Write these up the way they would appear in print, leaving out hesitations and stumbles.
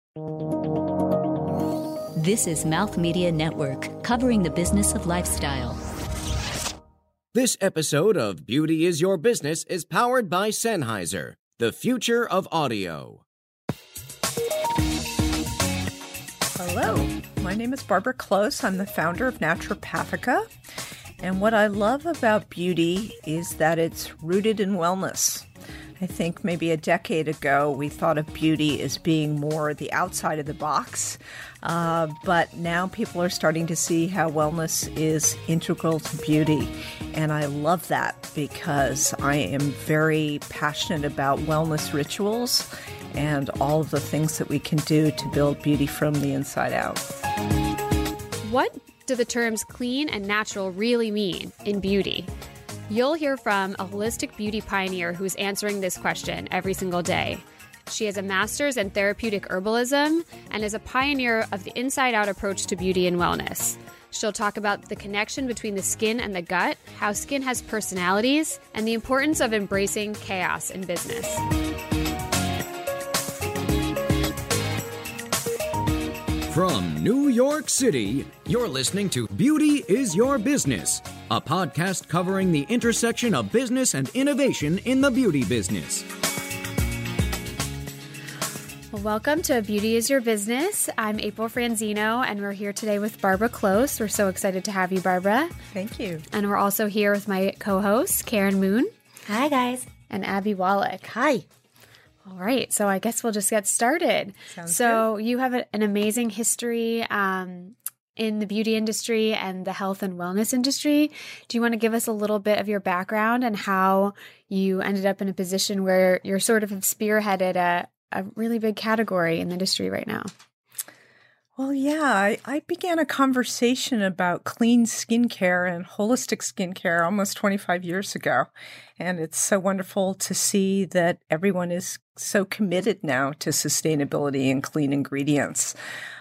This is Mouth Media Network, covering the business of lifestyle. This episode of Beauty is Your Business is powered by Sennheiser, the future of audio. Hello, my name is Barbara Close. I'm the founder of Naturopathica. And what I love about beauty is that it's rooted in wellness. I think maybe a decade ago, we thought of beauty as being more the outside of the box. But now people are starting to see how wellness is integral to beauty. And I love that because I am very passionate about wellness rituals and all of the things that we can do to build beauty from the inside out. What do the terms clean and natural really mean in beauty? You'll hear from a holistic beauty pioneer who's answering this question every single day. She has a master's in therapeutic herbalism and is a pioneer of the inside-out approach to beauty and wellness. She'll talk about the connection between the skin and the gut, how skin has personalities, and the importance of embracing chaos in business. From New York City, you're listening to Beauty is Your Business, a podcast covering the intersection of business and innovation in the beauty business. Well, welcome to Beauty is Your Business. I'm April Franzino, and we're here today with Barbara Close. We're so excited to have you, Barbara. Thank you. And we're also here with my co-host, Karen Moon. Hi, guys. And Abby Wallach. Hi. All right, so I guess we'll just get started. Sounds good. You have an amazing history in the beauty industry and the health and wellness industry. Do you want to give us a little bit of your background and how you ended up in a position where you're sort of spearheaded a really big category in the industry right now? Well, yeah, I began a conversation about clean skincare and holistic skincare almost 25 years ago. And it's so wonderful to see that everyone is so committed now to sustainability and clean ingredients.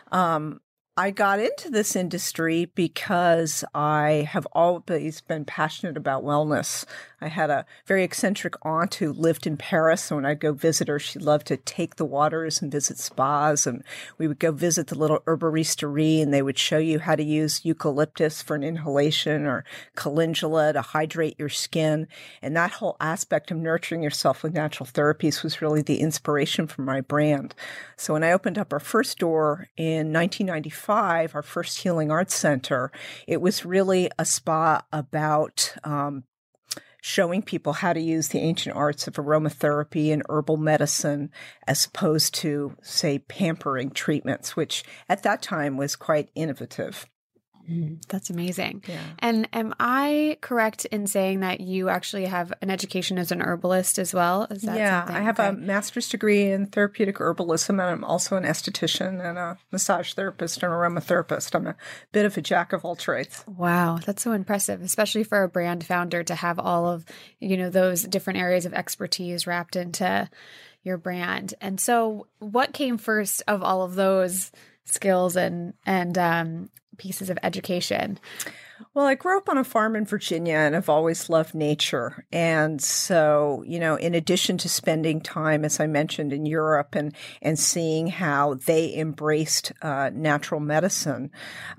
I got into this industry because I have always been passionate about wellness. I had a very eccentric aunt who lived in Paris. So when I'd go visit her, she loved to take the waters and visit spas. And we would go visit the little herboristerie, and they would show you how to use eucalyptus for an inhalation or calendula to hydrate your skin. And that whole aspect of nurturing yourself with natural therapies was really the inspiration for my brand. So when I opened up our first store in 1995, our first healing arts center, it was really a spa about showing people how to use the ancient arts of aromatherapy and herbal medicine as opposed to, say, pampering treatments, which at that time was quite innovative. That's amazing. Yeah. And am I correct in saying that you actually have an education as an herbalist as well? Is that something? I have a master's degree in therapeutic herbalism, and I'm also an esthetician and a massage therapist and aromatherapist. I'm a bit of a jack of all trades. Wow, that's so impressive, especially for a brand founder to have all of, those different areas of expertise wrapped into your brand. And so what came first of all of those skills and pieces of education? Well, I grew up on a farm in Virginia, and I've always loved nature. And so, in addition to spending time, as I mentioned, in Europe and seeing how they embraced natural medicine,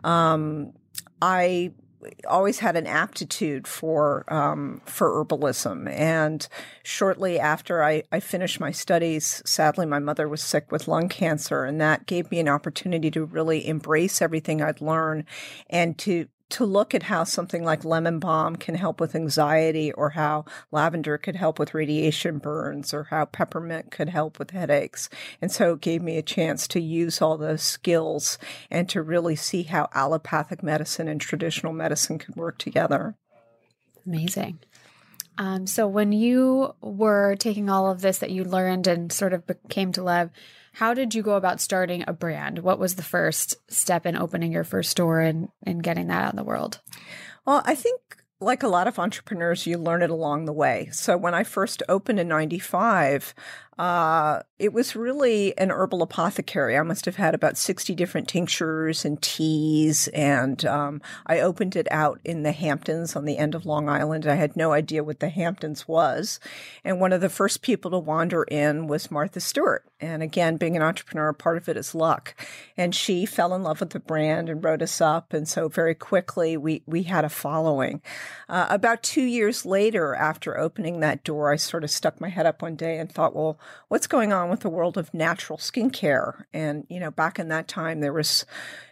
I always had an aptitude for herbalism. And shortly after I finished my studies, sadly, my mother was sick with lung cancer, and that gave me an opportunity to really embrace everything I'd learned and to look at how something like lemon balm can help with anxiety, or how lavender could help with radiation burns, or how peppermint could help with headaches. And so it gave me a chance to use all those skills and to really see how allopathic medicine and traditional medicine could work together. Amazing. So when you were taking all of this that you learned and sort of came to love, how did you go about starting a brand? What was the first step in opening your first store and getting that out in the world? Well, I think like a lot of entrepreneurs, you learn it along the way. So when I first opened in 95, it was really an herbal apothecary. I must have had about 60 different tinctures and teas. And I opened it out in the Hamptons on the end of Long Island. I had no idea what the Hamptons was. And one of the first people to wander in was Martha Stewart. And again, being an entrepreneur, part of it is luck. And she fell in love with the brand and wrote us up. And so very quickly, we had a following. About 2 years later, after opening that door, I sort of stuck my head up one day and thought, well, what's going on with the world of natural skincare? And, back in that time, there was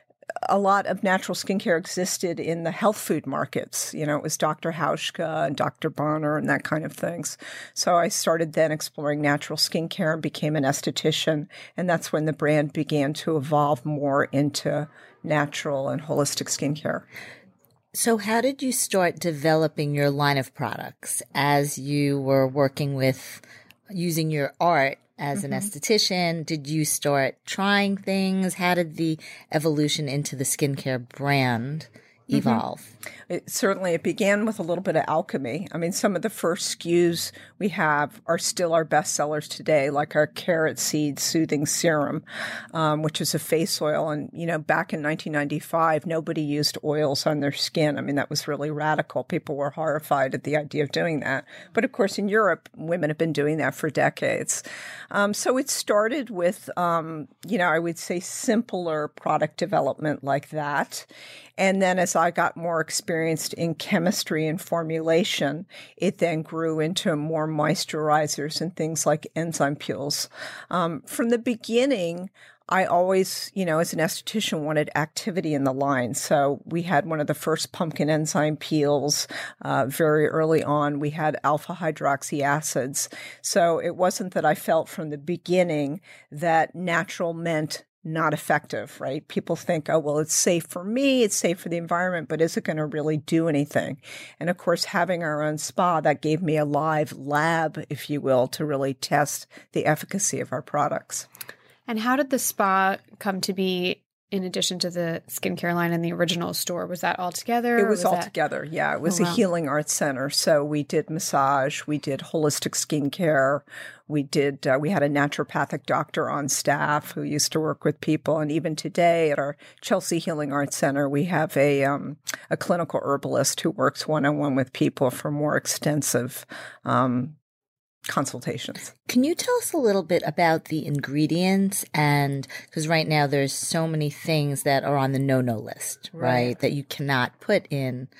a lot of natural skincare existed in the health food markets. It was Dr. Hauschka and Dr. Bonner and that kind of things. So I started then exploring natural skincare and became an esthetician. And that's when the brand began to evolve more into natural and holistic skincare. So how did you start developing your line of products as you were working with using your art as an esthetician? Did you start trying things? How did the evolution into the skincare brand evolve? It began with a little bit of alchemy. I mean, some of the first SKUs we have are still our best sellers today, like our Carrot Seed Soothing Serum, which is a face oil. And, back in 1995, nobody used oils on their skin. I mean, that was really radical. People were horrified at the idea of doing that. But of course, in Europe, women have been doing that for decades. So it started with, I would say simpler product development like that. And then as I got more experienced in chemistry and formulation, it then grew into more moisturizers and things like enzyme peels. From the beginning, I always, as an esthetician, wanted activity in the line. So we had one of the first pumpkin enzyme peels very early on. We had alpha hydroxy acids. So it wasn't that I felt from the beginning that natural meant not effective, right? People think, oh, well, it's safe for me, it's safe for the environment, but is it going to really do anything? And of course, having our own spa, that gave me a live lab, if you will, to really test the efficacy of our products. And how did the spa come to be in addition to the skincare line in the original store? Was that all together? It was all together, yeah. It was a healing arts center. So we did massage, we did holistic skincare, we had a naturopathic doctor on staff who used to work with people. And even today at our Chelsea Healing Arts Center, we have a clinical herbalist who works one-on-one with people for more extensive consultations. Can you tell us a little bit about the ingredients? And because right now there's so many things that are on the no-no list, right? That you cannot put in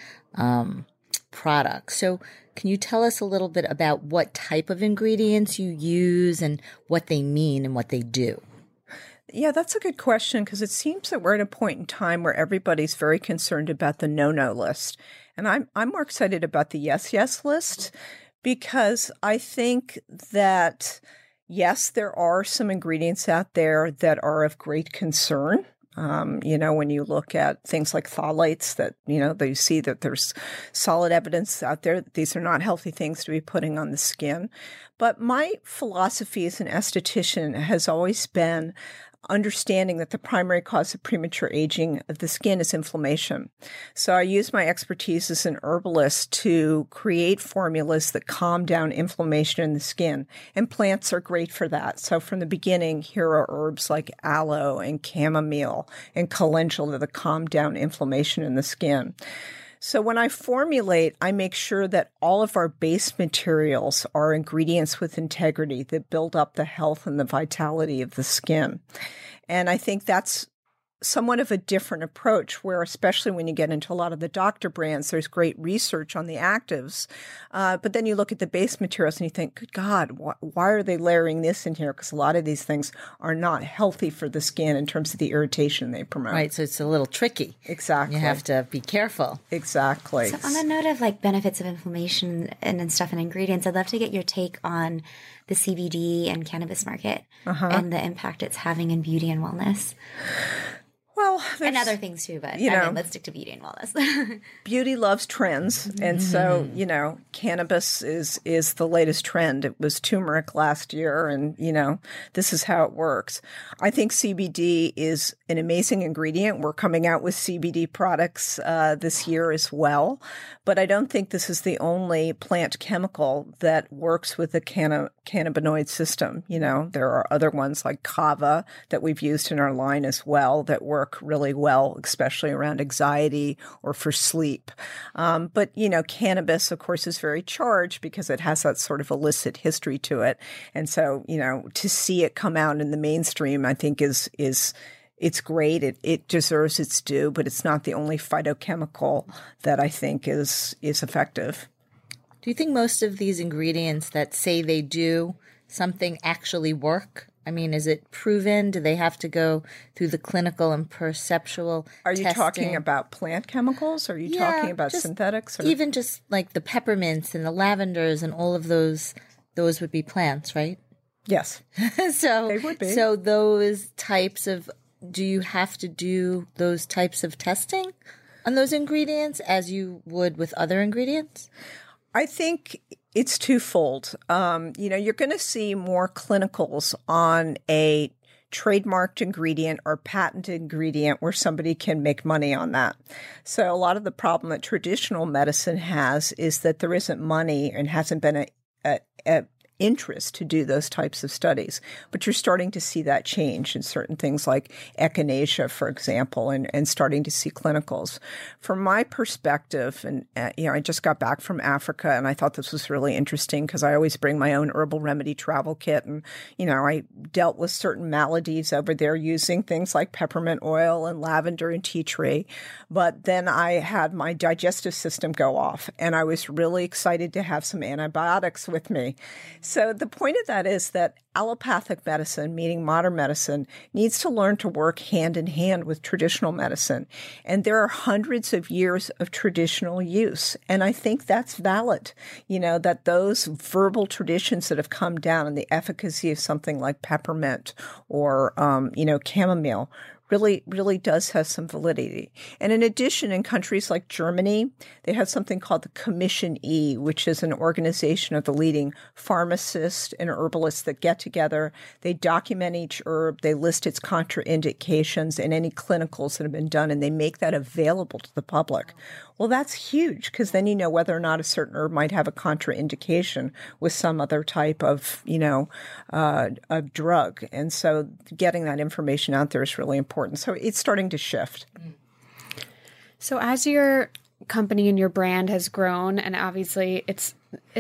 products. So can you tell us a little bit about what type of ingredients you use and what they mean and what they do? Yeah, that's a good question because it seems that we're at a point in time where everybody's very concerned about the no-no list. And I'm more excited about the yes list. Because I think that, yes, there are some ingredients out there that are of great concern. When you look at things like phthalates that, you see that there's solid evidence out there that these are not healthy things to be putting on the skin. But my philosophy as an esthetician has always been understanding that the primary cause of premature aging of the skin is inflammation. So I use my expertise as an herbalist to create formulas that calm down inflammation in the skin. And plants are great for that. So from the beginning, here are herbs like aloe and chamomile and calendula that calm down inflammation in the skin. So when I formulate, I make sure that all of our base materials are ingredients with integrity that build up the health and the vitality of the skin. And I think that's somewhat of a different approach where, especially when you get into a lot of the doctor brands, there's great research on the actives. But then you look at the base materials and you think, good God, why are they layering this in here? Because a lot of these things are not healthy for the skin in terms of the irritation they promote. Right. So it's a little tricky. Exactly. You have to be careful. Exactly. So on the note of benefits of inflammation and stuff and ingredients, I'd love to get your take on the CBD and cannabis market and the impact it's having in beauty and wellness. Well, and other things too, but let's stick to beauty and wellness. Beauty loves trends. And so, cannabis is the latest trend. It was turmeric last year and, this is how it works. I think CBD is an amazing ingredient. We're coming out with CBD products this year as well. But I don't think this is the only plant chemical that works with the cannabinoid system. There are other ones like kava that we've used in our line as well that work really well, especially around anxiety or for sleep. But, cannabis, of course, is very charged because it has that sort of illicit history to it. And so, to see it come out in the mainstream, I think it's great. It deserves its due, but it's not the only phytochemical that I think is effective. Do you think most of these ingredients that say they do something actually work? I mean, is it proven? Do they have to go through the clinical and perceptual Are you testing? talking about plant chemicals? Or are you talking about synthetics? Or? Even just like the peppermints and the lavenders and all of those would be plants, right? Yes. So they would be. So those types of, do you have to do those types of testing on those ingredients as you would with other ingredients? I think it's twofold. You're going to see more clinicals on a trademarked ingredient or patented ingredient where somebody can make money on that. So a lot of the problem that traditional medicine has is that there isn't money and hasn't been a interest to do those types of studies. But you're starting to see that change in certain things like echinacea, for example, and starting to see clinicals. From my perspective, and I just got back from Africa, and I thought this was really interesting because I always bring my own herbal remedy travel kit. And, I dealt with certain maladies over there using things like peppermint oil and lavender and tea tree. But then I had my digestive system go off, and I was really excited to have some antibiotics with me. So the point of that is that allopathic medicine, meaning modern medicine, needs to learn to work hand in hand with traditional medicine. And there are hundreds of years of traditional use. And I think that's valid, that those verbal traditions that have come down and the efficacy of something like peppermint or, chamomile really does have some validity. And in addition, in countries like Germany, they have something called the Commission E, which is an organization of the leading pharmacists and herbalists that get together. They document each herb, they list its contraindications and any clinicals that have been done, and they make that available to the public. Well, that's huge because then you know whether or not a certain herb might have a contraindication with some other type of, a drug. And so getting that information out there is really important. So it's starting to shift. So as your company and your brand has grown, and obviously it's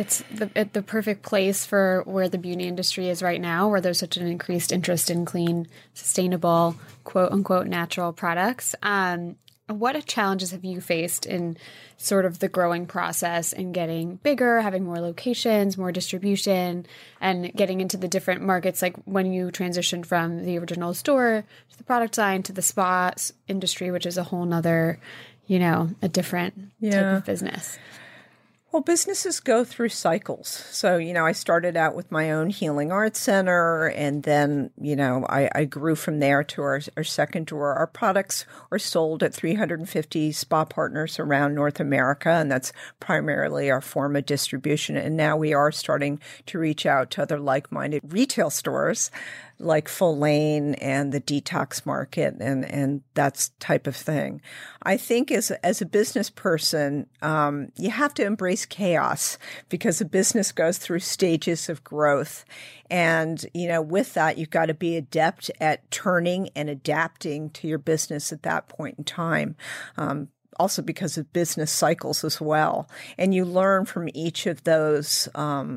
the perfect place for where the beauty industry is right now, where there's such an increased interest in clean, sustainable, quote unquote, natural products. What challenges have you faced in sort of the growing process and getting bigger, having more locations, more distribution, and getting into the different markets, like when you transitioned from the original store to the product line to the spa industry, which is a whole nother, a different type of business? Well, businesses go through cycles. So, I started out with my own healing arts center, and then, I grew from there to our second door. Our products are sold at 350 spa partners around North America, and that's primarily our form of distribution. And now we are starting to reach out to other like-minded retail stores like Full Lane and the Detox Market and that type of thing. I think as a business person, you have to embrace chaos because a business goes through stages of growth. And, with that, you've got to be adept at turning and adapting to your business at that point in time. Also because of business cycles as well. And you learn from each of those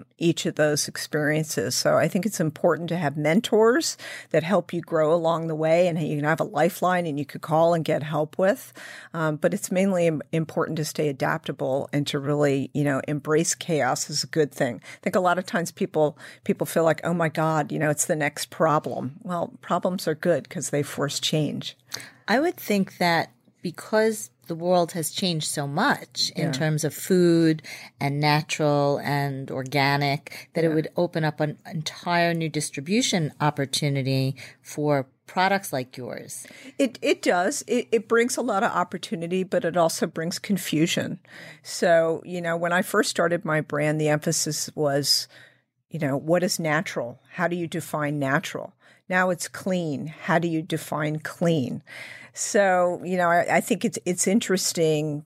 experiences. So I think it's important to have mentors that help you grow along the way, and you can have a lifeline and you could call and get help with. But it's mainly important to stay adaptable and to really, embrace chaos is a good thing. I think a lot of times people feel like, oh my God, it's the next problem. Well, problems are good because they force change. I would think that because the world has changed so much in terms of food and natural and organic, that it would open up an entire new distribution opportunity for products like yours. It does. It brings a lot of opportunity, but it also brings confusion. So, when I first started my brand, the emphasis was, what is natural? How do you define natural? Now it's clean. How do you define clean? So, I think it's interesting,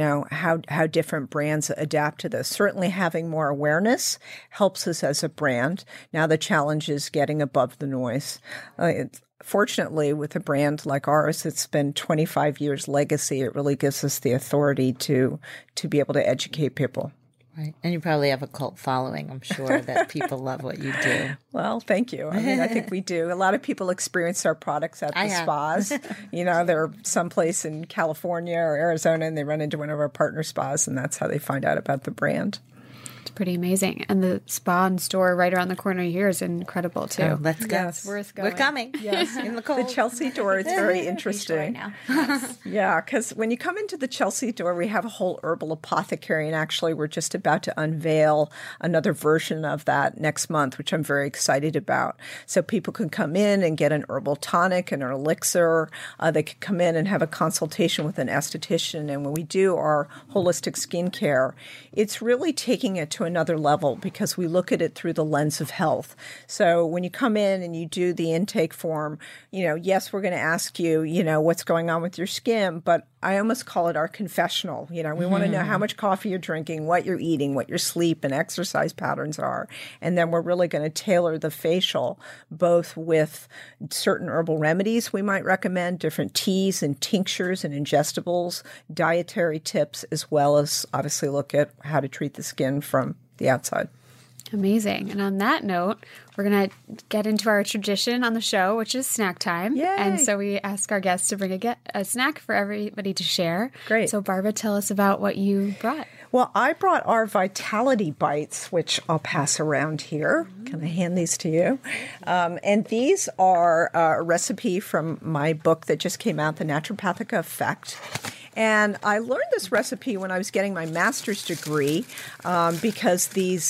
how different brands adapt to this. Certainly having more awareness helps us as a brand. Now the challenge is getting above the noise. fortunately, with a brand like ours, it's been 25 years legacy. It really gives us the authority to be able to educate people. Right. And you probably have a cult following, I'm sure, that people love what you do. Well, thank you. I mean, I think we do. A lot of people experience our products at the spas. They're someplace in California or Arizona, and they run into one of our partner spas, and that's how they find out about the brand. It's pretty amazing. And the spa and store right around the corner here is incredible, too. Oh, let's go. Yes. Worth going. We're coming. Yes, in the cold. The Chelsea door is very interesting. Right now. Yeah, because when you come into the Chelsea door, we have a whole herbal apothecary, and actually we're just about to unveil another version of that next month, which I'm very excited about. So people can come in and get an herbal tonic and an elixir. They can come in and have a consultation with an esthetician. And when we do our holistic skincare, it's really taking it to another level because we look at it through the lens of health. So when you come in and you do the intake form, yes, we're going to ask you, what's going on with your skin, but I almost call it our confessional. We want to know how much coffee you're drinking, what you're eating, what your sleep and exercise patterns are. And then we're really going to tailor the facial, both with certain herbal remedies we might recommend, different teas and tinctures and ingestibles, dietary tips, as well as obviously look at how to treat the skin from the outside. Amazing. And on that note, we're going to get into our tradition on the show, which is snack time. Yay. And so we ask our guests to bring a snack for everybody to share. Great. So Barbara, tell us about what you brought. Well, I brought our Vitality Bites, which I'll pass around here. Can I hand these to you? And these are a recipe from my book that just came out, The Naturopathic Effect. And I learned this recipe when I was getting my master's degree because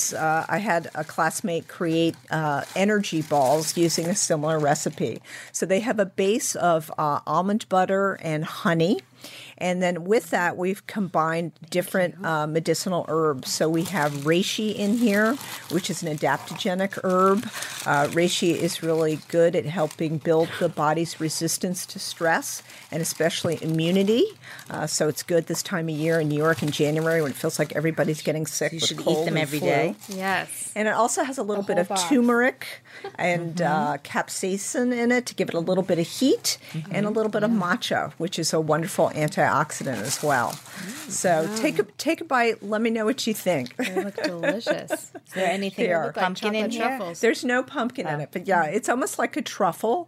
I had a classmate create energy balls using a similar recipe. So they have a base of almond butter and honey. And then with that, we've combined different medicinal herbs. So we have reishi in here, which is an adaptogenic herb. Reishi is really good at helping build the body's resistance to stress and especially immunity. So it's good this time of year in New York in January when it feels like everybody's getting sick. You with should cold eat them and every flu. day. Yes. And it also has a little bit of box. turmeric and capsaicin in it to give it a little bit of heat and a little bit of matcha, which is a wonderful antioxidant as well. So take a bite. Let me know what you think. They look delicious. Is there anything They are. with pumpkin in chocolate here? truffles. There's no pumpkin in it, but yeah, it's almost like a truffle.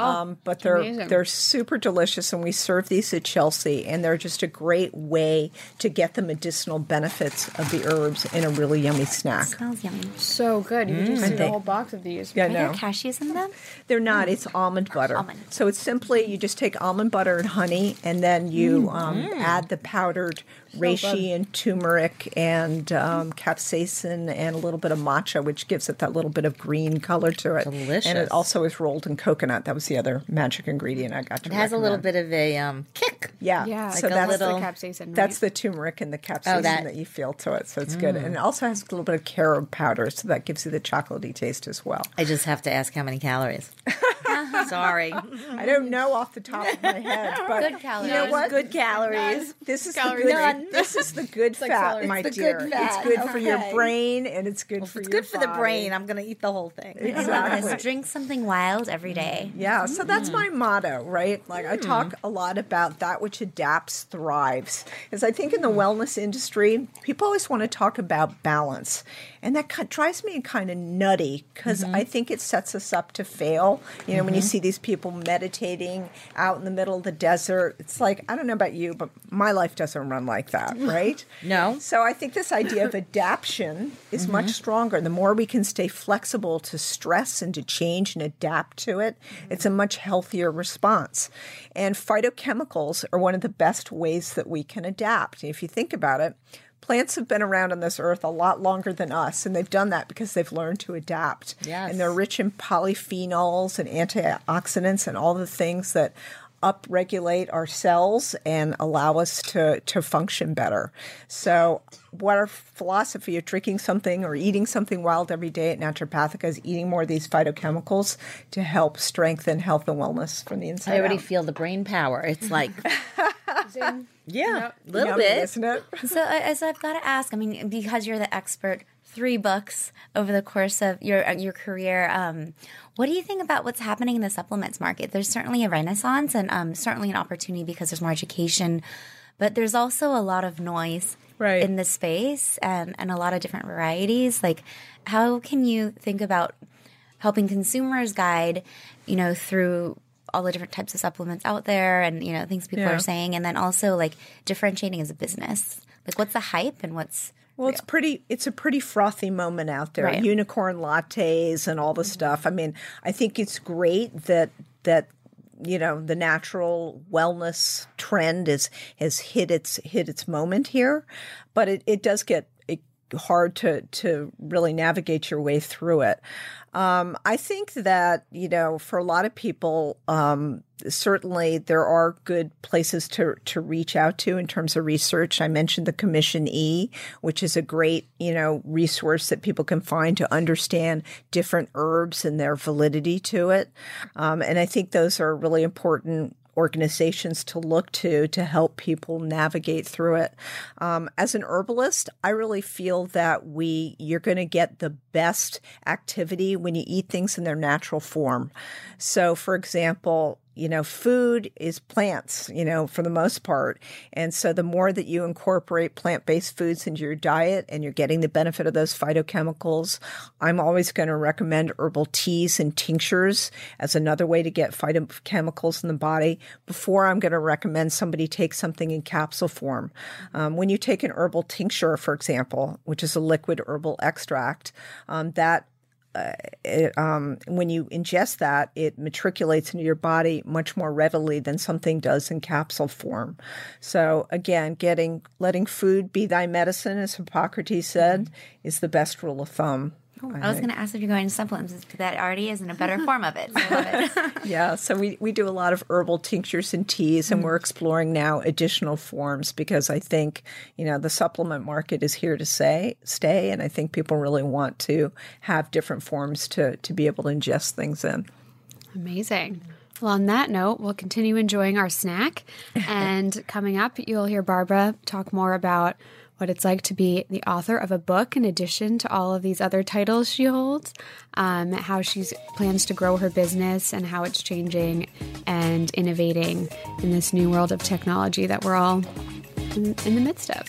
But amazing. they're super delicious, and we serve these at Chelsea, and they're just a great way to get the medicinal benefits of the herbs in a really yummy snack. Smells yummy. So good. You can just eat a they- whole box of these. Yeah, Are there no. cashews in them? They're not. It's almond butter. Almond. So it's simply you just take almond butter and honey, and then you add the powdered reishi and turmeric and capsaicin and a little bit of matcha, which gives it that little bit of green color to it. Delicious. And it also is rolled in coconut. That was the other magic ingredient I got to It has a little recommend. bit of a kick. Yeah. Yeah. So Like a that's little- the capsaicin, right? That's the turmeric and the capsaicin that- that you feel to it. So it's good. And it also has a little bit of carob powder, so that gives you the chocolatey taste as well. I just have to ask how many calories. Sorry. I don't know off the top of my head, but Good calories. you know what? Good calories. This is Calories. the good. None. This is the good fat, my It's the dear. good fat. It's good for your Okay. brain, and it's good for It's your good for the body. brain. I'm going to eat the whole thing. Exactly. Drink something wild every day. Yeah, so that's my motto, right? Like I talk a lot about that which adapts thrives. Because I think in the wellness industry, people always want to talk about balance. And that drives me kind of nutty because I think it sets us up to fail. You know, when you see these people meditating out in the middle of the desert, it's like, I don't know about you, but my life doesn't run like that, right? No. So I think this idea of adaptation is much stronger. The more we can stay flexible to stress and to change and adapt to it, it's a much healthier response. And phytochemicals are one of the best ways that we can adapt. If you think about it, plants have been around on this earth a lot longer than us, and they've done that because they've learned to adapt. Yes. And they're rich in polyphenols and antioxidants and all the things that upregulate our cells and allow us to function better. So what our philosophy of drinking something or eating something wild every day at Naturopathica is eating more of these phytochemicals to help strengthen health and wellness from the inside I already out. feel the brain power. It's like, yeah, a little Yummy, bit. isn't it? So I've got to ask, I mean, because you're the expert 3 books over the course of your career. What do you think about what's happening in the supplements market? There's certainly a renaissance and certainly an opportunity because there's more education, but there's also a lot of noise in the space and a lot of different varieties. Like, how can you think about helping consumers guide, through all the different types of supplements out there and, things people are saying, and then also like differentiating as a business? Like, what's the hype and what's Well, it's a pretty frothy moment out there. Right. Unicorn lattes and all the stuff. I mean, I think it's great that the natural wellness trend has hit its moment here, but it does get hard to really navigate your way through it. I think that, for a lot of people, certainly there are good places to reach out to in terms of research. I mentioned the Commission E, which is a great, resource that people can find to understand different herbs and their validity to it. And I think those are really important organizations to look to help people navigate through it. As an herbalist, I really feel that you're going to get the best activity when you eat things in their natural form. So, for example, food is plants, for the most part. And so the more that you incorporate plant-based foods into your diet and you're getting the benefit of those phytochemicals, I'm always going to recommend herbal teas and tinctures as another way to get phytochemicals in the body before I'm going to recommend somebody take something in capsule form. When you take an herbal tincture, for example, which is a liquid herbal extract, when you ingest that, it matriculates into your body much more readily than something does in capsule form. So again, letting food be thy medicine, as Hippocrates said, is the best rule of thumb. I was going to ask if you're going to supplements. That already is in a better form of it. So I love it. Yeah, so we do a lot of herbal tinctures and teas, and we're exploring now additional forms because I think, the supplement market is here to stay, and I think people really want to have different forms to be able to ingest things in. Amazing. Well, on that note, we'll continue enjoying our snack. And coming up, you'll hear Barbara talk more about what it's like to be the author of a book in addition to all of these other titles she holds, how she plans to grow her business and how it's changing and innovating in this new world of technology that we're all in the midst of.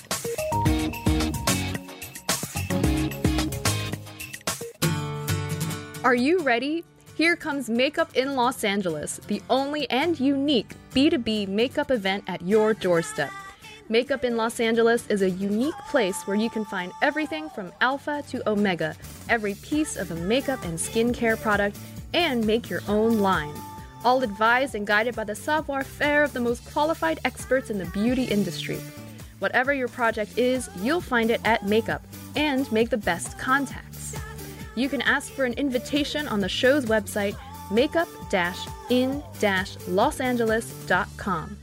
Are you ready? Here comes Makeup in Los Angeles, the only and unique B2B makeup event at your doorstep. Makeup in Los Angeles is a unique place where you can find everything from alpha to omega, every piece of a makeup and skincare product, and make your own line. All advised and guided by the savoir-faire of the most qualified experts in the beauty industry. Whatever your project is, you'll find it at Makeup and make the best contacts. You can ask for an invitation on the show's website, makeup-in-losangeles.com.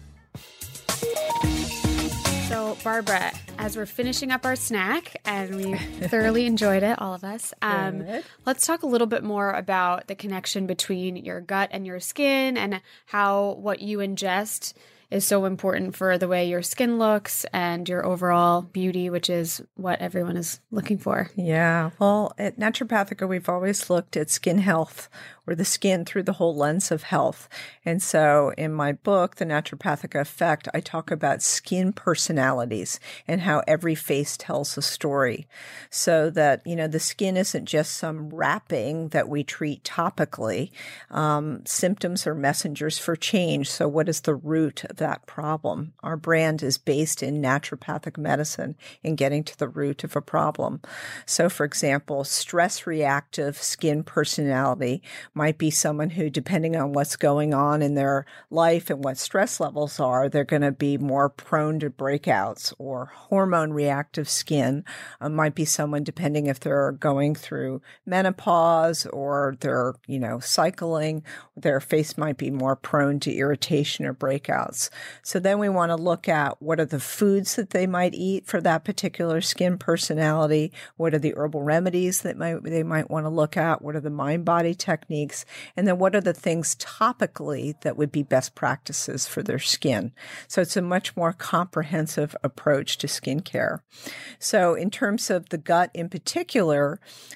So, Barbara, as we're finishing up our snack, and we thoroughly enjoyed it, all of us, let's talk a little bit more about the connection between your gut and your skin and how what you ingest is so important for the way your skin looks and your overall beauty, which is what everyone is looking for. Yeah. Well, at Naturopathica, we've always looked at skin health, or the skin through the whole lens of health. And so in my book, The Naturopathica Effect, I talk about skin personalities and how every face tells a story. So that, the skin isn't just some wrapping that we treat topically. Symptoms are messengers for change. So what is the root of that problem? Our brand is based in naturopathic medicine in getting to the root of a problem. So, for example, stress-reactive skin personality might be someone who, depending on what's going on in their life and what stress levels are, they're going to be more prone to breakouts. Or hormone-reactive skin might be someone, depending if they're going through menopause or they're, cycling, their face might be more prone to irritation or breakouts. So then we want to look at what are the foods that they might eat for that particular skin personality, what are the herbal remedies that they might want to look at, what are the mind-body techniques, and then what are the things topically that would be best practices for their skin. So it's a much more comprehensive approach to skincare. So in terms of the gut in particular,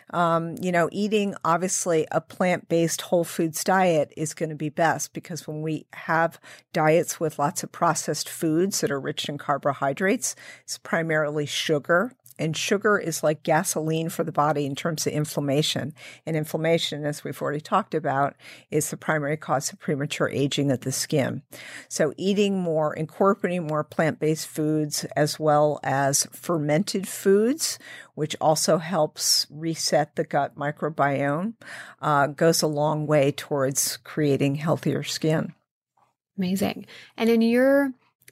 eating obviously a plant-based whole foods diet is going to be best, because when we have diets with lots of processed foods that are rich in carbohydrates, it's primarily sugar. And sugar is like gasoline for the body in terms of inflammation. And inflammation, as we've already talked about, is the primary cause of premature aging of the skin. So incorporating more plant-based foods as well as fermented foods, which also helps reset the gut microbiome, goes a long way towards creating healthier skin. Amazing. And in your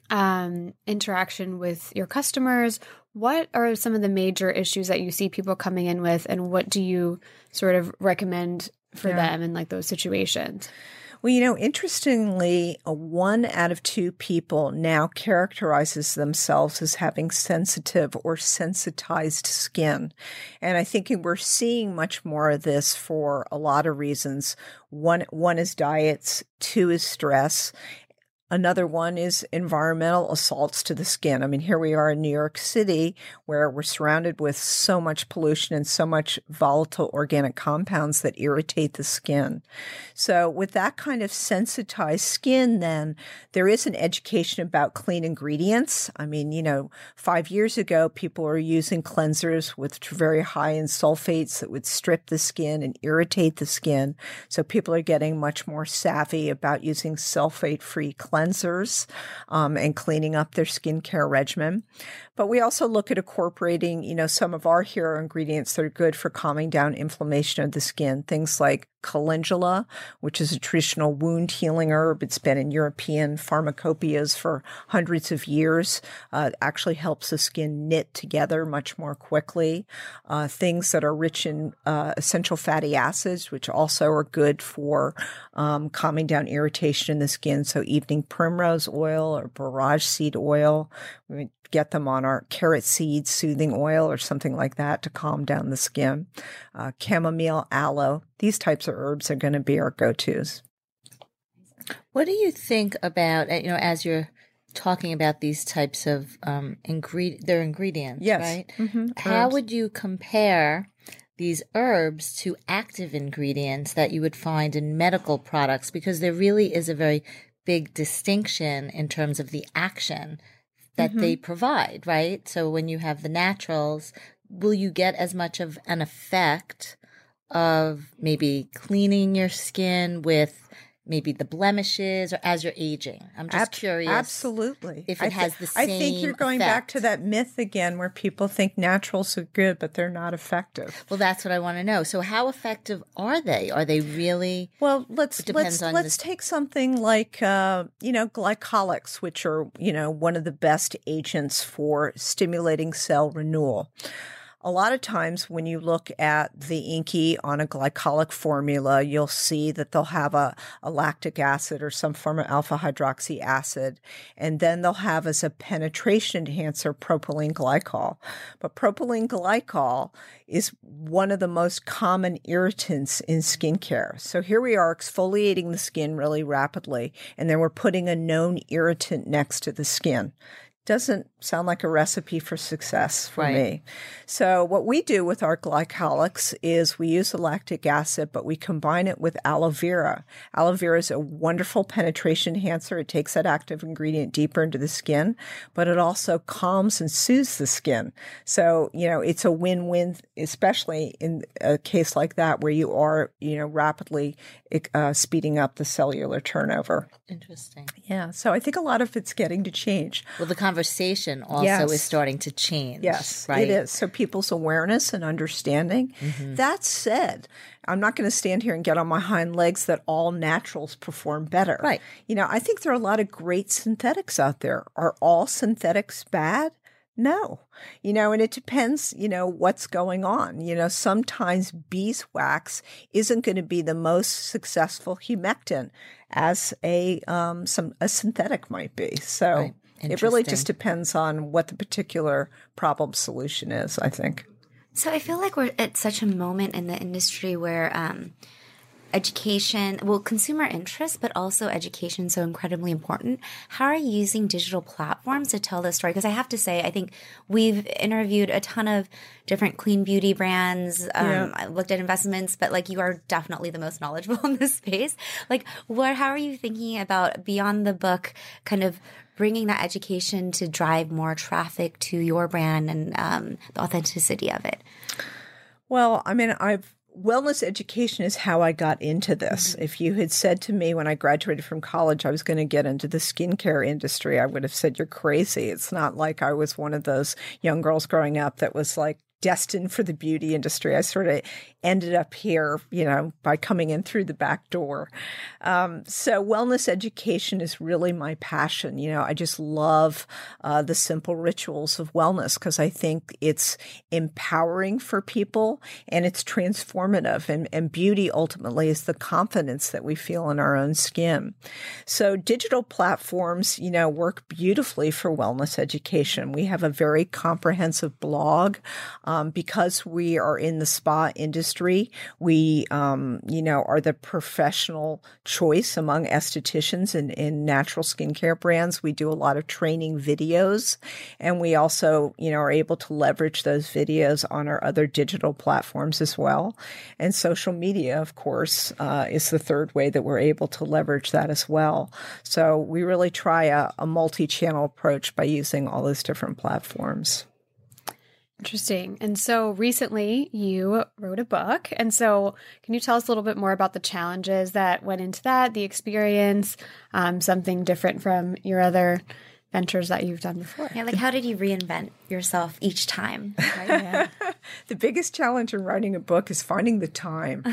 interaction with your customers, what are some of the major issues that you see people coming in with, and what do you sort of recommend for them in like those situations? Well, interestingly, 1 out of 2 people now characterizes themselves as having sensitive or sensitized skin. And I think we're seeing much more of this for a lot of reasons. One is diets, 2 is stress. Another one is environmental assaults to the skin. I mean, here we are in New York City, where we're surrounded with so much pollution and so much volatile organic compounds that irritate the skin. So with that kind of sensitized skin, then there is an education about clean ingredients. I mean, 5 years ago, people were using cleansers with very high in sulfates that would strip the skin and irritate the skin. So people are getting much more savvy about using sulfate-free cleansers and cleaning up their skincare regimen. But we also look at incorporating, some of our hero ingredients that are good for calming down inflammation of the skin. Things like calendula, which is a traditional wound healing herb. It's been in European pharmacopoeias for hundreds of years. Actually helps the skin knit together much more quickly. Things that are rich in essential fatty acids, which also are good for calming down irritation in the skin. So evening primrose oil or borage seed oil. We get them on our carrot seed soothing oil or something like that to calm down the skin. Chamomile, aloe, these types of herbs are going to be our go-tos. What do you think about, as you're talking about these types of their ingredients, yes. right? Mm-hmm. How Herbs. would you compare these herbs to active ingredients that you would find in medical products? Because there really is a very big distinction in terms of the action that they provide, right? So when you have the naturals, will you get as much of an effect of maybe cleaning your skin with maybe the blemishes or as you're aging? I'm just curious. Absolutely. If it has the same I think you're going back to that myth again where people think naturals are good, but they're not effective. Well, that's what I want to know. So how effective are they? Are they really? Well, let's take something like, glycolics, which are, one of the best agents for stimulating cell renewal. A lot of times when you look at the INCI on a glycolic formula, you'll see that they'll have a lactic acid or some form of alpha hydroxy acid, and then they'll have as a penetration enhancer propylene glycol. But propylene glycol is one of the most common irritants in skincare. So here we are exfoliating the skin really rapidly, and then we're putting a known irritant next to the skin. Doesn't sound like a recipe for success for me. So what we do with our glycolics is we use the lactic acid, but we combine it with aloe vera. Aloe vera is a wonderful penetration enhancer. It takes that active ingredient deeper into the skin, but it also calms and soothes the skin. So, it's a win-win, especially in a case like that where you are, rapidly speeding up the cellular turnover. Interesting. Yeah. So I think a lot of it's getting to change. Well, the conversation also is starting to change. Yes, right? It is. So people's awareness and understanding. Mm-hmm. That said, I'm not going to stand here and get on my hind legs that all naturals perform better. Right. I think there are a lot of great synthetics out there. Are all synthetics bad? No, and it depends, what's going on. Sometimes beeswax isn't going to be the most successful humectant as a synthetic might be. So Right. it really just depends on what the particular problem solution is, I think. So I feel like we're at such a moment in the industry where education, consumer interest, but also education is so incredibly important. How are you using digital platforms to tell this story? Because I have to say, I think we've interviewed a ton of different clean beauty brands. I looked at investments, but you are definitely the most knowledgeable in this space. How are you thinking about beyond the book, kind of bringing that education to drive more traffic to your brand and the authenticity of it? Well, wellness education is how I got into this. If you had said to me when I graduated from college I was going to get into the skincare industry, I would have said, you're crazy. It's not like I was one of those young girls growing up that was destined for the beauty industry. I sort of ended up here, by coming in through the back door. So wellness education is really my passion. I just love the simple rituals of wellness because I think it's empowering for people and it's transformative. And beauty ultimately is the confidence that we feel in our own skin. So digital platforms, work beautifully for wellness education. We have a very comprehensive blog. Because we are in the spa industry, we, are the professional choice among estheticians in natural skincare brands. We do a lot of training videos, and we also, are able to leverage those videos on our other digital platforms as well. And social media, of course, is the third way that we're able to leverage that as well. So we really try a multi-channel approach by using all those different platforms. Interesting. And so recently you wrote a book. And so can you tell us a little bit more about the challenges that went into that, the experience, something different from your other ventures that you've done before? Yeah, how did you reinvent yourself each time? Right? Yeah. The biggest challenge in writing a book is finding the time.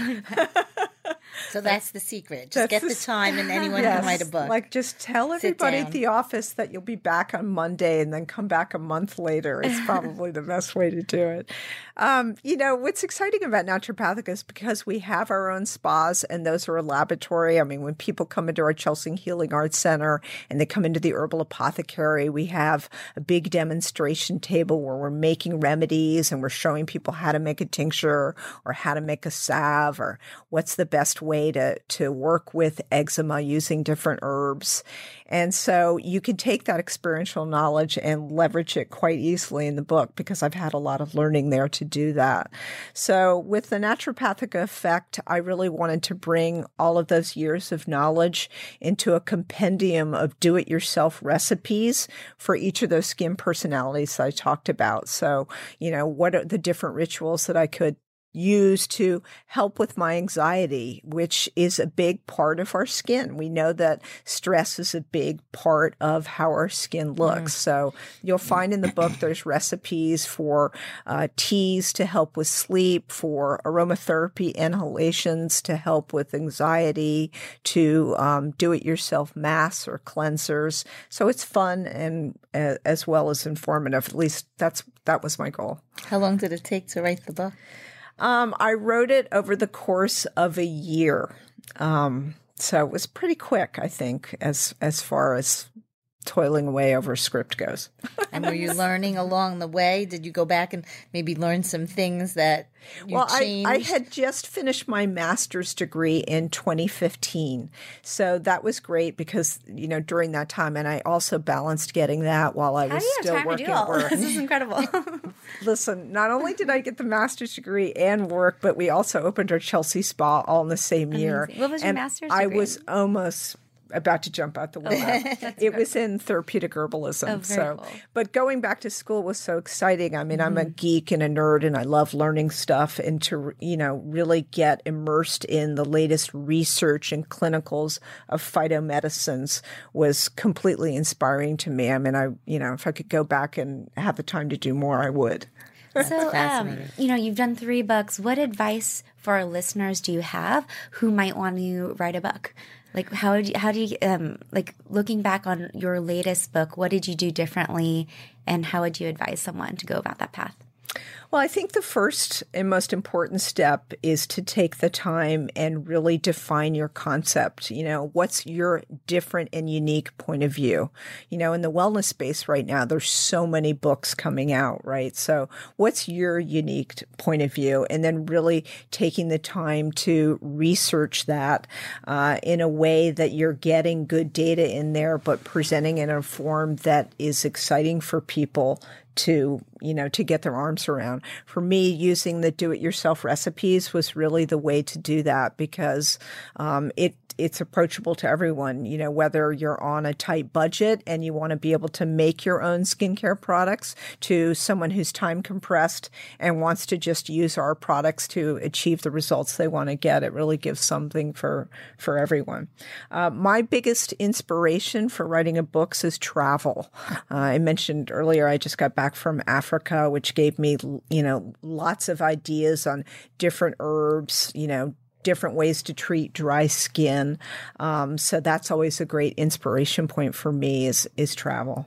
So that's the secret. Just get the time and anyone can write a book. Just tell everybody at the office that you'll be back on Monday and then come back a month later. It's probably the best way to do it. What's exciting about Naturopathica is because we have our own spas and those are a laboratory. When people come into our Chelsea Healing Arts Center and they come into the Herbal Apothecary, we have a big demonstration table where we're making remedies and we're showing people how to make a tincture or how to make a salve or what's the best way to work with eczema using different herbs. And so you can take that experiential knowledge and leverage it quite easily in the book because I've had a lot of learning there to do that. So with the Naturopathica Effect, I really wanted to bring all of those years of knowledge into a compendium of do-it-yourself recipes for each of those skin personalities that I talked about. So, what are the different rituals that I could use to help with my anxiety, which is a big part of our skin. We know that stress is a big part of how our skin looks. So you'll find in the book there's recipes for teas to help with sleep, for aromatherapy inhalations to help with anxiety, to do-it-yourself masks or cleansers. So it's fun and as well as informative. At least that was my goal. How long did it take to write the book? I wrote it over the course of a year. So it was pretty quick, I think, as far as toiling away over a script goes. And were you learning along the way? Did you go back and maybe learn some things that you changed? I had just finished my master's degree in 2015. So that was great because, during that time, and I also balanced getting that while I was still working at work. This is incredible. Listen, not only did I get the master's degree and work, but we also opened our Chelsea spa all in the same year. What was your master's degree? I was almost about to jump out the window. It was in therapeutic herbalism. Cool. But going back to school was so exciting. I'm a geek and a nerd and I love learning stuff and to, really get immersed in the latest research and clinicals of phytomedicines was completely inspiring to me. If I could go back and have the time to do more, I would. So, fascinating. you've done 3 books. What advice for our listeners do you have who might want to write a book? Like, how do you, looking back on your latest book, what did you do differently, and how would you advise someone to go about that path? Well, I think the first and most important step is to take the time and really define your concept. What's your different and unique point of view? In the wellness space right now, there's so many books coming out, right? So what's your unique point of view? And then really taking the time to research that in a way that you're getting good data in there, but presenting it in a form that is exciting for people to get their arms around. For me, using the do-it-yourself recipes was really the way to do that, because it's approachable to everyone, whether you're on a tight budget and you want to be able to make your own skincare products, to someone who's time compressed and wants to just use our products to achieve the results they want to get. It really gives something for everyone. My biggest inspiration for writing a book is travel. I mentioned earlier, I just got back from Africa, which gave me, lots of ideas on different herbs, different ways to treat dry skin. So that's always a great inspiration point for me is travel.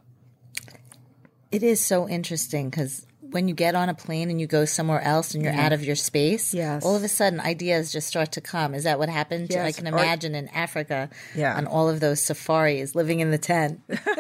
It is so interesting because when you get on a plane and you go somewhere else and you're out of your space, all of a sudden ideas just start to come. Is that what happened? Yes. I can imagine in Africa on all of those safaris, living in the tent,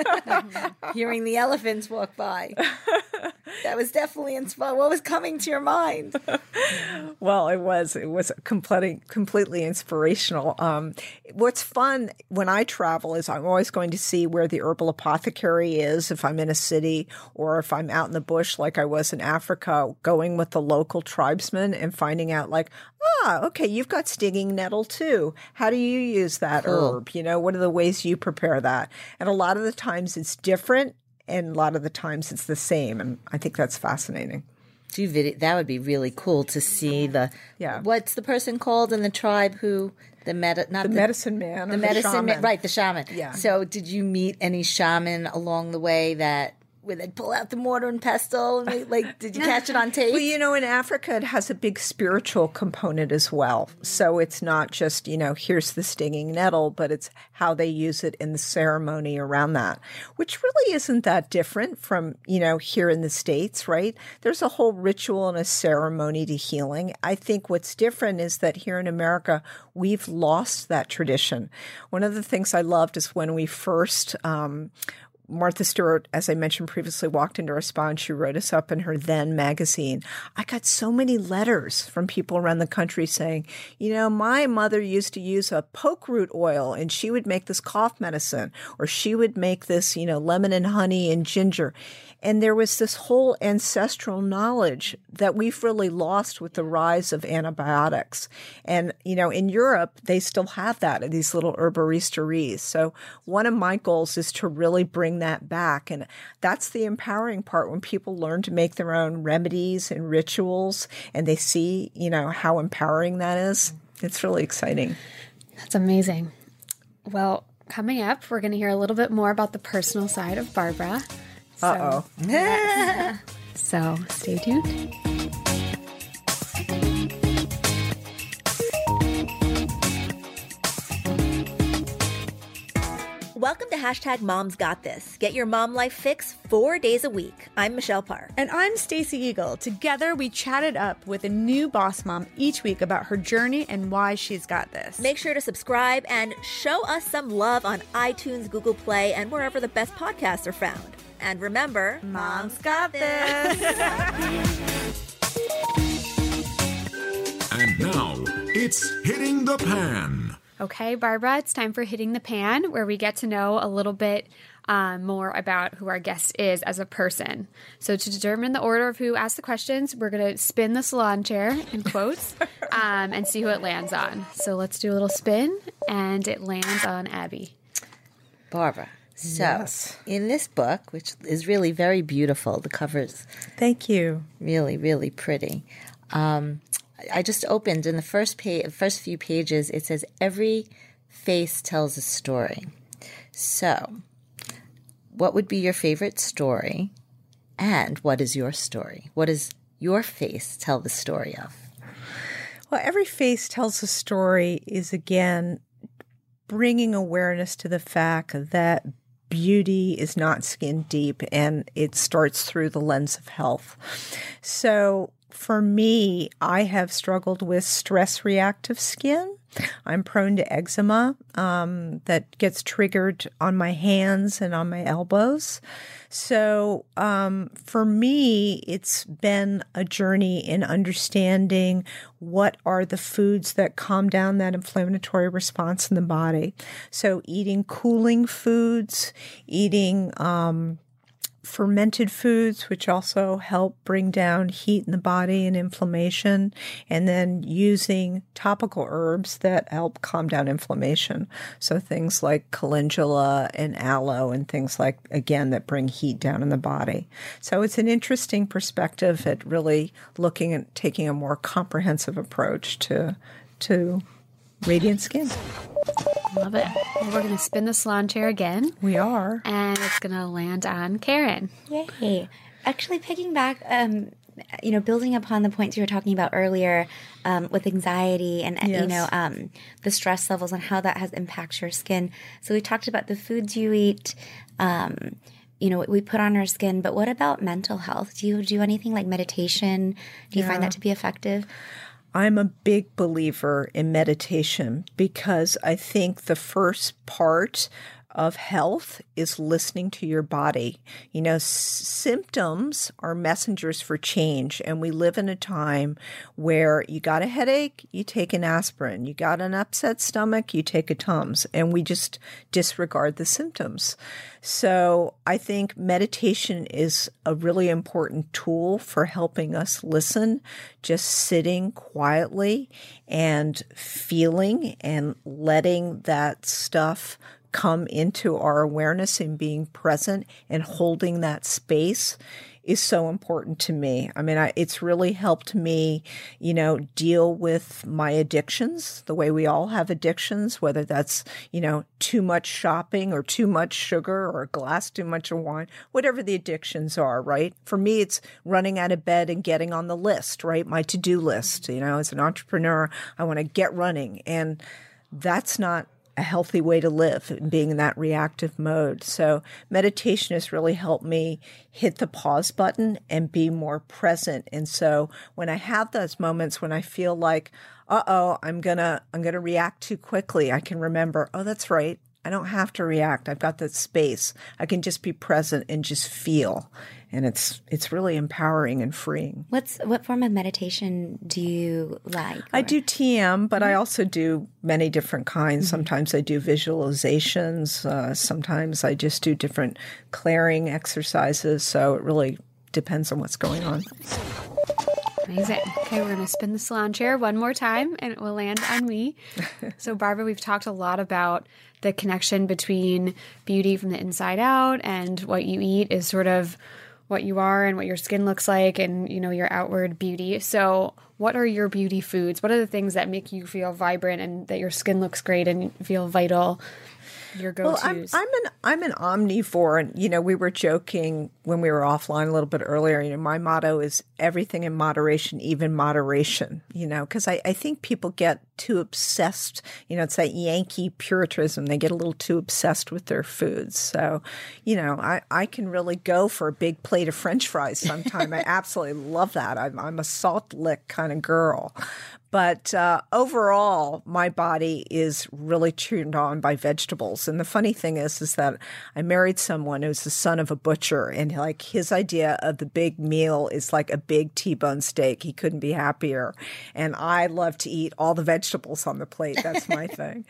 hearing the elephants walk by. That was definitely inspiring. What was coming to your mind? Well, it was completely inspirational. What's fun when I travel is I'm always going to see where the herbal apothecary is, if I'm in a city or if I'm out in the bush like I was in Africa, going with the local tribesmen and finding out okay, you've got stinging nettle too. How do you use that herb? What are the ways you prepare that? And a lot of the times it's different, and a lot of the times it's the same. And I think that's fascinating. That would be really cool to see what's the person called in the tribe who the medicine man, the medicine man, right? The shaman. Yeah. So, did you meet any shaman along the way where they'd pull out the mortar and pestle? And did you catch it on tape? Well, in Africa, it has a big spiritual component as well. So it's not just, here's the stinging nettle, but it's how they use it in the ceremony around that, which really isn't that different from, here in the States, right? There's a whole ritual and a ceremony to healing. I think what's different is that here in America, we've lost that tradition. One of the things I loved is when we first Martha Stewart, as I mentioned previously, walked into our spa and she wrote us up in her Then magazine. I got so many letters from people around the country saying, my mother used to use a poke root oil and she would make this cough medicine, or she would make this, lemon and honey and ginger. And there was this whole ancestral knowledge that we've really lost with the rise of antibiotics. And, in Europe, they still have that at these little herboristeries. So one of my goals is to really bring that back. And that's the empowering part, when people learn to make their own remedies and rituals and they see, how empowering that is. It's really exciting. That's amazing. Well, coming up, we're going to hear a little bit more about the personal side of Barbara. So stay tuned. Welcome to #MomsGotThis. Get your mom life fix 4 days a week. I'm Michelle Parr. And I'm Stacey Eagle. Together, we chatted up with a new boss mom each week about her journey and why she's got this. Make sure to subscribe and show us some love on iTunes, Google Play, and wherever the best podcasts are found. And remember, Mom's got this. And now, it's Hitting the Pan. Okay, Barbara, it's time for Hitting the Pan, where we get to know a little bit more about who our guest is as a person. So to determine the order of who asks the questions, we're going to spin the salon chair, in quotes, and see who it lands on. So let's do a little spin, and it lands on Abby. Barbara. So, in this book, which is really very beautiful, the cover's thank you, really, really pretty. I just opened in the first few pages. It says every face tells a story. So, what would be your favorite story, and what is your story? What is your face tell the story of? Well, every face tells a story is, again, bringing awareness to the fact that beauty is not skin deep, and it starts through the lens of health. So for me, I have struggled with stress reactive skin. I'm prone to eczema that gets triggered on my hands and on my elbows. So for me, it's been a journey in understanding what are the foods that calm down that inflammatory response in the body. So eating cooling foods, eating fermented foods, which also help bring down heat in the body and inflammation, and then using topical herbs that help calm down inflammation. So things like calendula and aloe and things like, again, that bring heat down in the body. So it's an interesting perspective at really looking at taking a more comprehensive approach to radiant skin. Love it. Well, we're going to spin the salon chair again. We are. And it's going to land on Karen. Yay. Actually, picking back, building upon the points you were talking about earlier with anxiety and, Yes. The stress levels and how that has impacted your skin. So we talked about the foods you eat, what we put on our skin, but what about mental health? Do you do anything like meditation? Do you find that to be effective? I'm a big believer in meditation because I think the first part of health is listening to your body. Symptoms are messengers for change, and we live in a time where you got a headache, you take an aspirin. You got an upset stomach, you take a Tums, and we just disregard the symptoms. So I think meditation is a really important tool for helping us listen, just sitting quietly and feeling and letting that stuff come into our awareness and being present and holding that space is so important to me. I mean, it's really helped me, deal with my addictions, the way we all have addictions, whether that's, too much shopping or too much sugar or a glass too much of wine, whatever the addictions are, right? For me, it's running out of bed and getting on the list, right? My to-do list, as an entrepreneur, I want to get running. And that's not a healthy way to live, being in that reactive mode. So meditation has really helped me hit the pause button and be more present. And so when I have those moments when I feel like, I'm gonna react too quickly, I can remember, that's right. I don't have to react. I've got that space. I can just be present and just feel. And it's really empowering and freeing. What form of meditation do you like? I do TM, but I also do many different kinds. Sometimes I do visualizations. Sometimes I just do different clearing exercises. So it really depends on what's going on. Amazing. Okay, we're going to spin the salon chair one more time, and it will land on me. So, Barbara, we've talked a lot about the connection between beauty from the inside out, and what you eat is sort of what you are and what your skin looks like, and, your outward beauty. So what are your beauty foods? What are the things that make you feel vibrant and that your skin looks great and feel vital? Your go-tos. Well, I'm an omnivore, and we were joking when we were offline a little bit earlier. My motto is everything in moderation, even moderation. Because I think people get too obsessed. It's that Yankee Puritanism. They get a little too obsessed with their foods. So, I can really go for a big plate of French fries sometime. I absolutely love that. I'm a salt lick kind of girl. But overall, my body is really turned on by vegetables. And the funny thing is that I married someone who's the son of a butcher, and his idea of the big meal is like a big T-bone steak. He couldn't be happier. And I love to eat all the vegetables on the plate. That's my thing.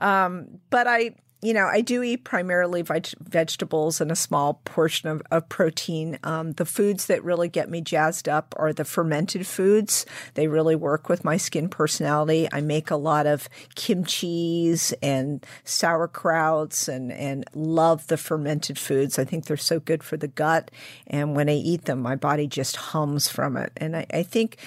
But I do eat primarily vegetables and a small portion of protein. The foods that really get me jazzed up are the fermented foods. They really work with my skin personality. I make a lot of kimchis and sauerkrauts and love the fermented foods. I think they're so good for the gut. And when I eat them, my body just hums from it. And I think,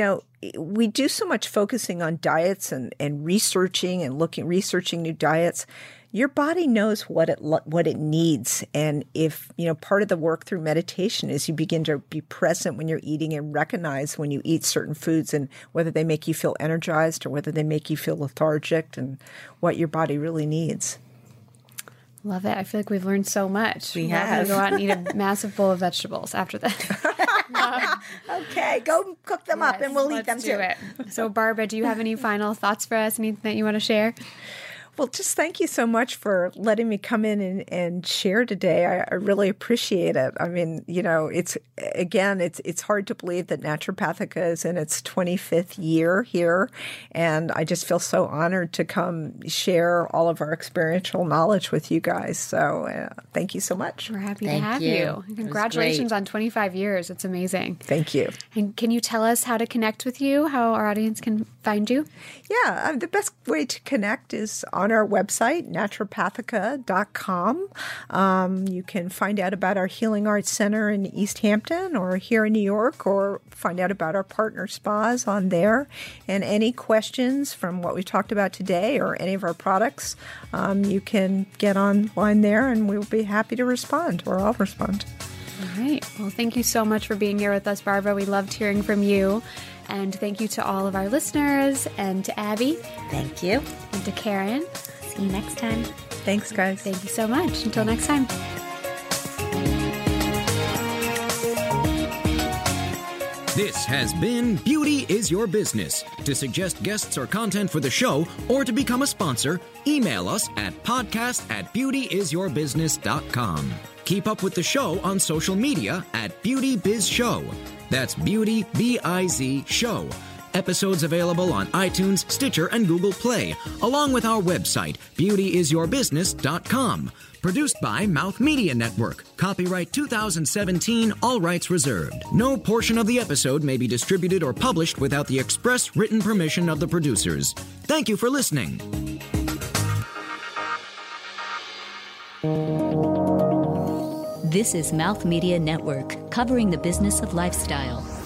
we do so much focusing on diets and researching new diets. your body knows what it needs. And if, part of the work through meditation is you begin to be present when you're eating and recognize when you eat certain foods and whether they make you feel energized or whether they make you feel lethargic and what your body really needs. Love it. I feel like we've learned so much. We We're have. going to go out and eat a massive bowl of vegetables after that. Okay, go cook them up and we'll eat them too. Let's do it. So, Barbara, do you have any final thoughts for us? Anything that you want to share? Well, just thank you so much for letting me come in and share today. I really appreciate it. I mean, it's hard to believe that Naturopathica is in its 25th year here. And I just feel so honored to come share all of our experiential knowledge with you guys. So thank you so much. We're happy to have you. Congratulations on 25 years. It's amazing. Thank you. And can you tell us how to connect with you, how our audience can find you? Yeah, the best way to connect is on our website, naturopathica.com. You can find out about our Healing Arts Center in East Hampton or here in New York, or find out about our partner spas on there. And any questions from what we talked about today or any of our products, you can get online there and we'll be happy to respond, or I'll respond. All right. Well, thank you so much for being here with us, Barbara. We loved hearing from you. And thank you to all of our listeners and to Abby. Thank you. And to Karen. See you next time. Thanks, guys. Thank you so much. Until next time. This has been Beauty is Your Business. To suggest guests or content for the show or to become a sponsor, email us at podcast@beautyisyourbusiness.com. Keep up with the show on social media at Beauty Biz Show. That's Beauty, B-I-Z, Show. Episodes available on iTunes, Stitcher, and Google Play, along with our website, beautyisyourbusiness.com. Produced by Mouth Media Network. Copyright 2017, all rights reserved. No portion of the episode may be distributed or published without the express written permission of the producers. Thank you for listening. This is Mouth Media Network, covering the business of lifestyle.